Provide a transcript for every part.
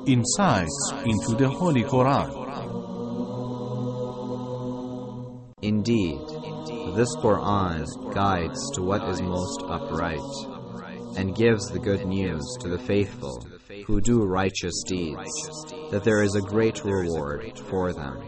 insights into the Holy Quran. Indeed, this Quran guides to what is most upright, and gives the good news to the faithful who do righteous deeds, that there is a great reward for them.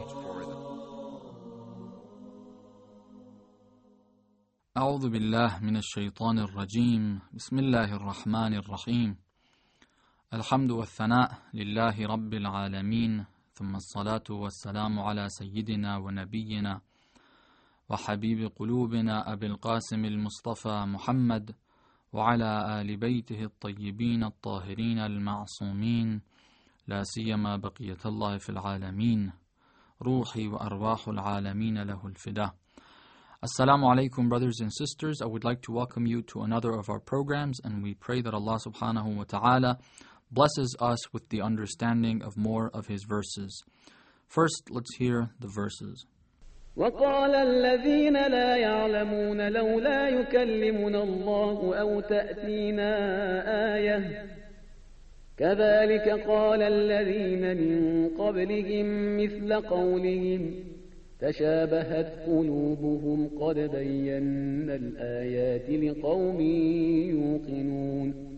أعوذ بالله من الشيطان الرجيم بسم الله الرحمن الرحيم الحمد والثناء لله رب العالمين ثم الصلاة والسلام على سيدنا ونبينا وحبيب قلوبنا أبي القاسم المصطفى محمد وعلى آل بيته الطيبين الطاهرين المعصومين لا سيما بقية الله في العالمين روحي وأرواح العالمين له الفداء. Assalamu alaikum, brothers and sisters. I would like to welcome you to another of our programs, and we pray that Allah subhanahu wa ta'ala blesses us with the understanding of more of His verses. First, let's hear the verses. وقال الذين لا يعلمون لولا يكلمنا الله أو تأتينا آية كذلك قال الذين من قبلهم مثل قولهم تشابهت قلوبهم قد بينا الآيات لقوم يوقنون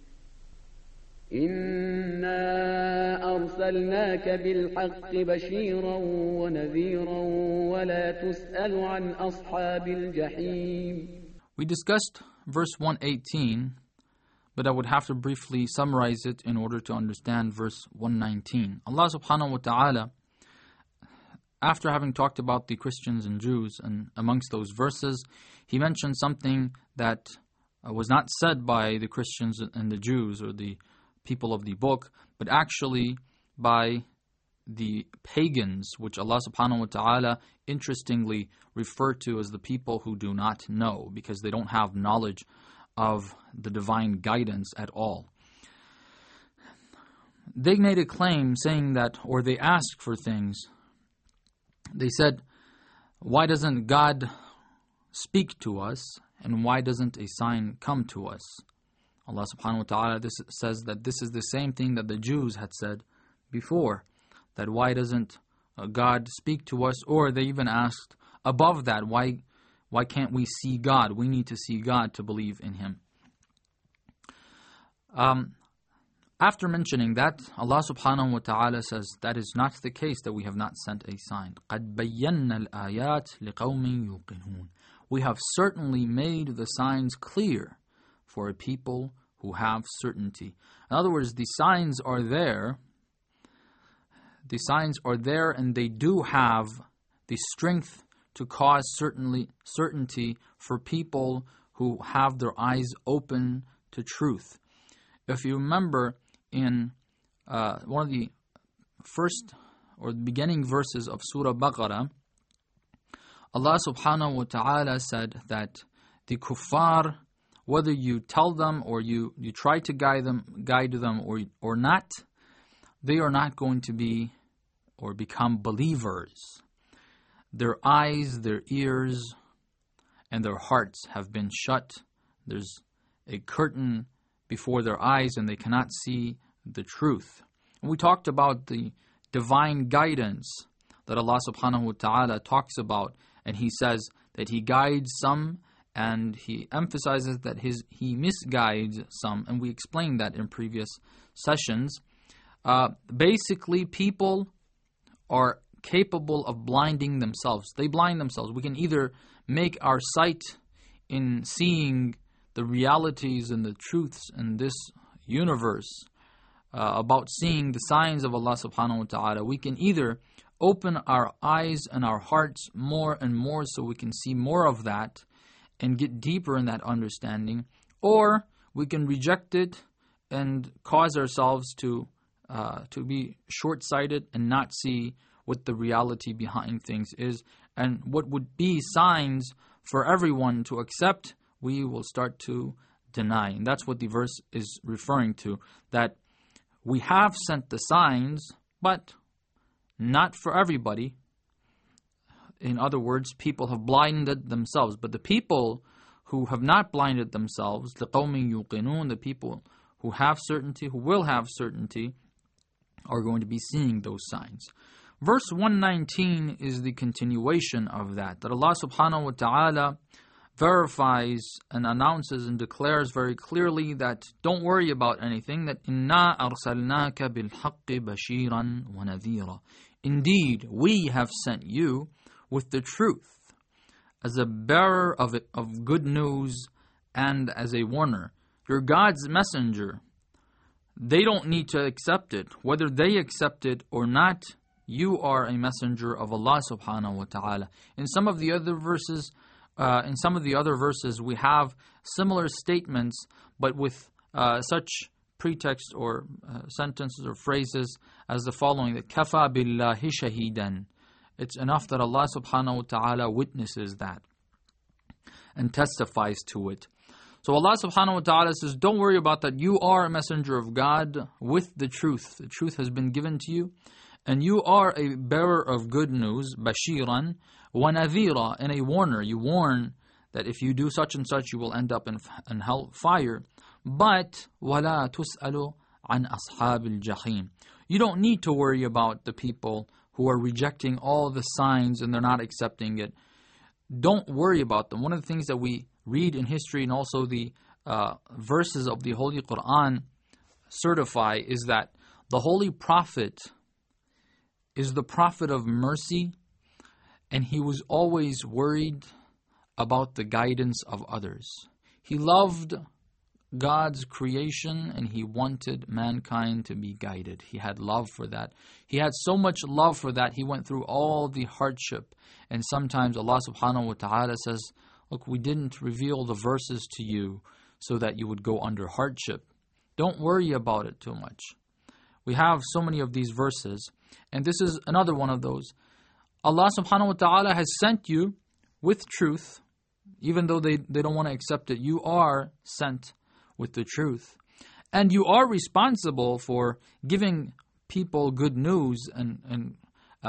إنا أرسلناك بالحق بشيرا ونذيرا ولا تسأل عن أصحاب الجحيم. We discussed verse 118, but I would have to briefly summarize it in order to understand verse 119. Allah subhanahu wa ta'ala, after having talked about the Christians and Jews, and amongst those verses, He mentioned something that was not said by the Christians and the Jews or the people of the book, but actually by the pagans, which Allah subhanahu wa ta'ala interestingly referred to as the people who do not know, because they don't have knowledge of the divine guidance at all. They made a claim saying that, or they asked for things. They said, why doesn't God speak to us, and why doesn't a sign come to us? Allah subhanahu wa ta'ala says that this is the same thing that the Jews had said before, that why doesn't God speak to us? Or they even asked above that, why can't we see God? We need to see God to believe in Him. After mentioning that, Allah subhanahu wa ta'ala says, that is not the case, that we have not sent a sign. قَدْ بَيَّنَّا الْآيَاتِ لِقَوْمٍ يُوقِنُونَ. We have certainly made the signs clear for a people who have certainty. In other words, the signs are there. The signs are there, and they do have the strength to cause certainty for people who have their eyes open to truth. If you remember, in one of the first or the beginning verses of Surah Baqarah, Allah subhanahu wa ta'ala said that the kuffar, whether you tell them or you try to guide them or not, they are not going to be or become believers. Their eyes, their ears, and their hearts have been shut. There's a curtain before their eyes, and they cannot see the truth. And we talked about the divine guidance that Allah subhanahu wa ta'ala talks about, and He says that He guides some, and He emphasizes that He misguides some, and we explained that in previous sessions. Basically, people are capable of blinding themselves. They blind themselves. We can either make our sight in seeing the realities and the truths in this universe, about seeing the signs of Allah subhanahu wa ta'ala. We can either open our eyes and our hearts more and more so we can see more of that and get deeper in that understanding, or we can reject it and cause ourselves to be short-sighted and not see what the reality behind things is, and what would be signs for everyone to accept, we will start to deny. And that's what the verse is referring to, that we have sent the signs, but not for everybody. In other words, people have blinded themselves. But the people who have not blinded themselves, لِقَوْمٍ يُوقِنُونَ, the people who have certainty, who will have certainty, are going to be seeing those signs. Verse 119 is the continuation of that Allah subhanahu wa ta'ala verifies and announces and declares very clearly that don't worry about anything, that إِنَّا أَرْسَلْنَاكَ بِالْحَقِّ بَشِيرًا وَنَذِيرًا. Indeed, we have sent you with the truth as a bearer of good news and as a warner. You're God's messenger. They don't need to accept it. Whether they accept it or not, you are a messenger of Allah subhanahu wa ta'ala. In some of the other verses, we have similar statements, but with such pretext or sentences or phrases as the following: that kafa billahi shahidan. It's enough that Allah subhanahu wa ta'ala witnesses that and testifies to it. So Allah subhanahu wa ta'ala says, don't worry about that. You are a messenger of God with the truth. The truth has been given to you. And you are a bearer of good news, bashiran wa nadhira, and a warner. You warn that if you do such and such, you will end up in hellfire. But wala tus'alu an ashabil jahim. You don't need to worry about the people who are rejecting all the signs and they're not accepting it. Don't worry about them. One of the things that we read in history and also the verses of the Holy Quran certify is that the Holy Prophet is the Prophet of mercy, and he was always worried about the guidance of others. He loved God's creation and he wanted mankind to be guided. He had love for that. He had so much love for that, he went through all the hardship. And sometimes Allah subhanahu wa ta'ala says, look, we didn't reveal the verses to you so that you would go under hardship. Don't worry about it too much. We have so many of these verses, and this is another one of those. Allah subhanahu wa ta'ala has sent you with truth, even though they don't want to accept it. You are sent with the truth. And you are responsible for giving people good news and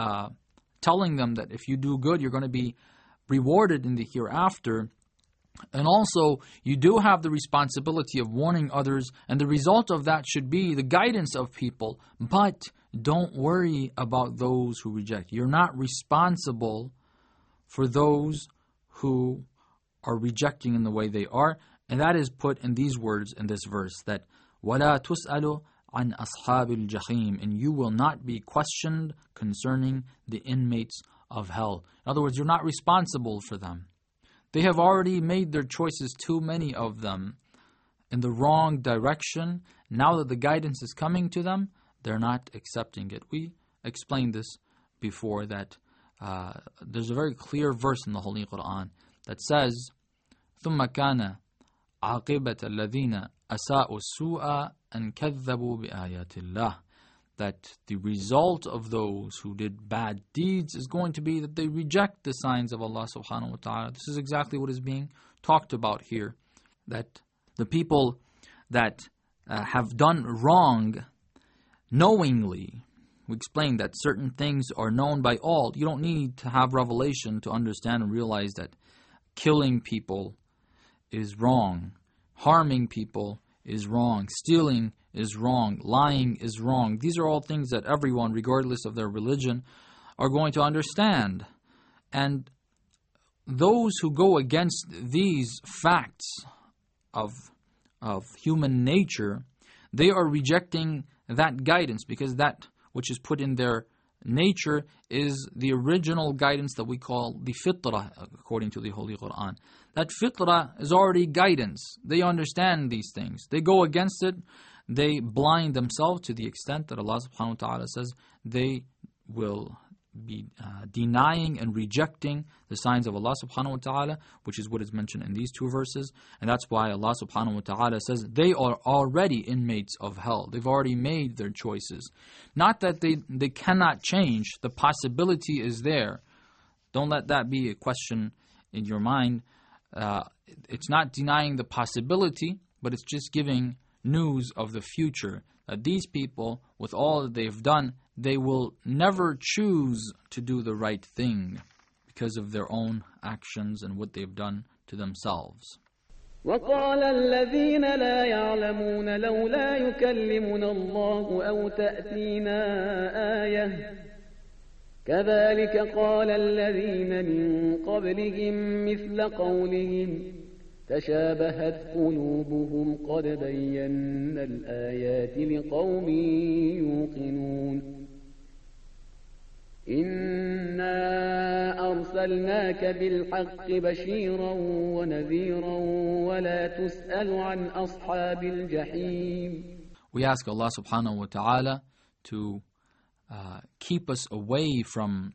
telling them that if you do good, you're going to be rewarded in the hereafter. And also, you do have the responsibility of warning others, and the result of that should be the guidance of people. But don't worry about those who reject. You're not responsible for those who are rejecting in the way they are. And that is put in these words in this verse, that وَلَا تُسْأَلُ عَنْ أَصْحَابِ الْجَحِيمِ, and you will not be questioned concerning the inmates of hell. In other words, you're not responsible for them. They have already made their choices, too many of them, in the wrong direction. Now that the guidance is coming to them, they're not accepting it. We explained this before, that there's a very clear verse in the Holy Quran that says, ثُمَّ كَانَ عَاقِبَةَ الَّذِينَ أَسَاءُوا السُّوءَ أَنْ كَذَّبُوا بِآيَاتِ اللَّهِ, that the result of those who did bad deeds is going to be that they reject the signs of Allah subhanahu wa ta'ala. This is exactly what is being talked about here, that the people that have done wrong knowingly, we explained that certain things are known by all. You don't need to have revelation to understand and realize that killing people is wrong, harming people is wrong, stealing is wrong, lying is wrong. These are all things that everyone, regardless of their religion, are going to understand. And those who go against these facts of human nature, they are rejecting that guidance, because that which is put in their nature is the original guidance that we call the fitrah, according to the Holy Quran. That fitrah is already guidance. They understand these things. They go against it. They blind themselves to the extent that Allah subhanahu wa ta'ala says they will be denying and rejecting the signs of Allah subhanahu wa ta'ala, which is what is mentioned in these two verses. And that's why Allah subhanahu wa ta'ala says they are already inmates of hell. They've already made their choices. Not that they cannot change. The possibility is there. Don't let that be a question in your mind. It's not denying the possibility, but it's just giving news of the future, that these people, with all that they've done, they will never choose to do the right thing because of their own actions and what they've done to themselves. وقال الذين لا يعلمون لولا يكلمنا الله أو تأتينا آية كذلك قال الذين من قبلهم مثل قولهم تشابهت قلوبهم قد بينا الآيات لقوم يوقنون إنا أرسلناك بالحق بشيرا ونذيرا ولا تسأل عن أصحاب الجحيم. We ask Allah subhanahu wa ta'ala to keep us away from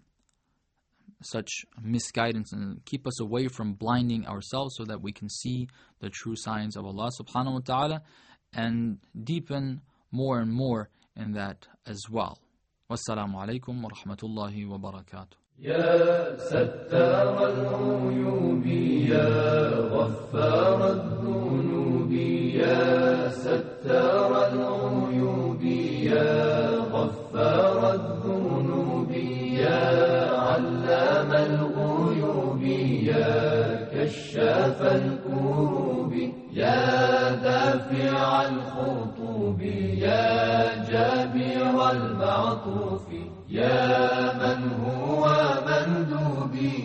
such misguidance and keep us away from blinding ourselves so that we can see the true signs of Allah subhanahu wa ta'ala and deepen more and more in that as well. Wassalamu alaikum wa rahmatullahi wa barakatuh. يا ستار العيوب يا غفار الذنوب يا ستار العيوب يا غفار الذنوب يا علام الغيوب يا كشاف الكروب يا دافع الخطوب يا جابر المعطوف يا من هو مندوبي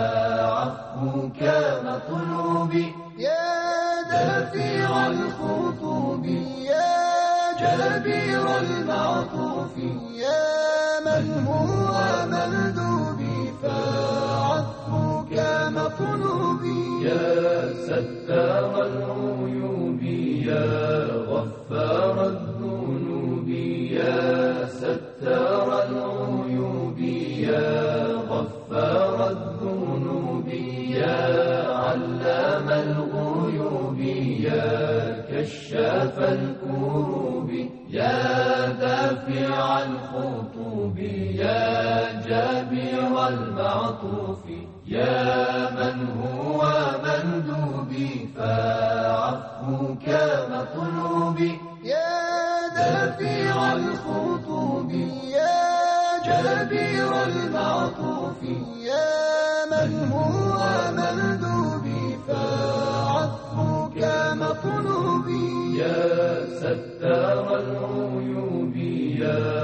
فعفوك مطلوبي يا دافع الخطوب يا جابر المعطوف يا من هو مندوبي فعفوك مطلوبي يا ستار العيوب يا غفار الذنوب يا ستار العيوب يا غفار الذنوب يا علام الغيوب يا كشاف الكروب يا دافع الخطوب يا جابر المعطوف يا من هو مندوبي فعفوك مطلوبي يا دافع الخطوب يا جابر المعطوف يا من هو مندوبي فعفوك مطلوبي يا ستار العيوب يا